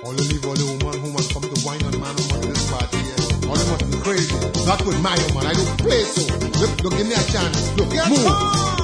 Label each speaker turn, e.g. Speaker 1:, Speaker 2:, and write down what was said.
Speaker 1: All the leave all the woman come to wine on man woman in this party here. All them must be crazy. Not with my woman. I don't play so. Look, give me a chance. Look, move.